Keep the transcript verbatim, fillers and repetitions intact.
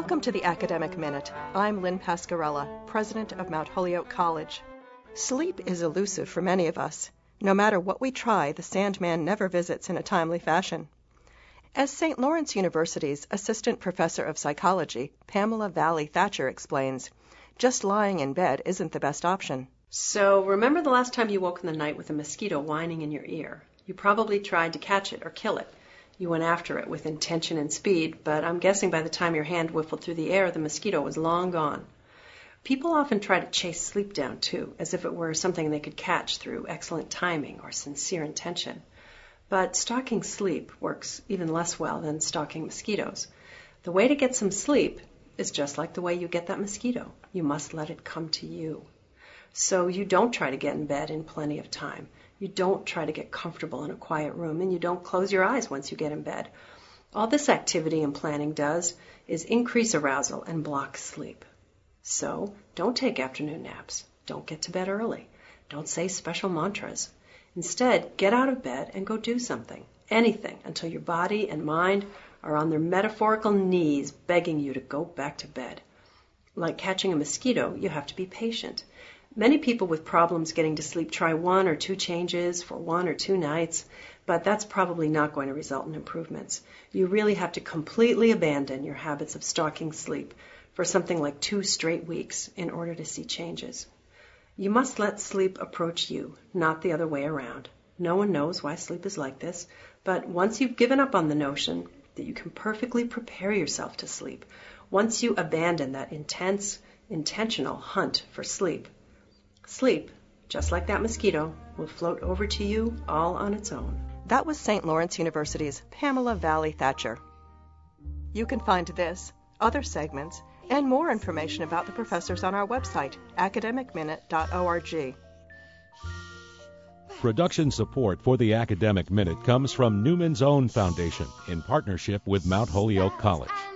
Welcome to the Academic Minute. I'm Lynn Pascarella, president of Mount Holyoke College. Sleep is elusive for many of us. No matter what we try, the Sandman never visits in a timely fashion. As Saint Lawrence University's assistant professor of psychology, Pamela Valley Thatcher, explains, just lying in bed isn't the best option. So remember the last time you woke in the night with a mosquito whining in your ear. You probably tried to catch it or kill it. You went after it with intention and speed, but I'm guessing by the time your hand whiffled through the air, the mosquito was long gone. People often try to chase sleep down, too, as if it were something they could catch through excellent timing or sincere intention. But stalking sleep works even less well than stalking mosquitoes. The way to get some sleep is just like the way you get that mosquito. You must let it come to you. So you don't try to get in bed in plenty of time. You don't try to get comfortable in a quiet room, and you don't close your eyes once you get in bed. All this activity and planning does is increase arousal and block sleep. So don't take afternoon naps. Don't get to bed early. Don't say special mantras. Instead, get out of bed and go do something, anything, until your body and mind are on their metaphorical knees begging you to go back to bed. Like catching a mosquito, you have to be patient. Many people with problems getting to sleep try one or two changes for one or two nights, but that's probably not going to result in improvements. You really have to completely abandon your habits of stalking sleep for something like two straight weeks in order to see changes. You must let sleep approach you, not the other way around. No one knows why sleep is like this, but once you've given up on the notion that you can perfectly prepare yourself to sleep, once you abandon that intense, intentional hunt for sleep, sleep, just like that mosquito, will float over to you all on its own. That was Saint Lawrence University's Pamela Valley Thatcher. You can find this, other segments, and more information about the professors on our website, academic minute dot org. Production support for the Academic Minute comes from Newman's Own Foundation in partnership with Mount Holyoke College.